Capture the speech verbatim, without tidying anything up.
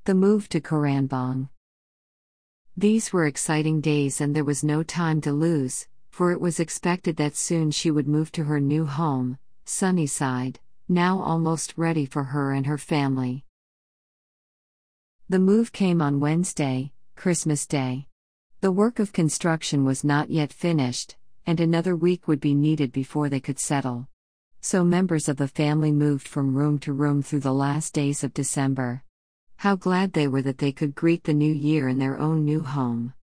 The move to Karanbong. These were exciting days and there was no time to lose, for it was expected that soon she would move to her new home, Sunnyside, now almost ready for her and her family. The move came on Wednesday, Christmas Day. The work of construction was not yet finished, and another week would be needed before they could settle. So members of the family moved from room to room through the last days of December. How glad they were that they could greet the new year in their own new home.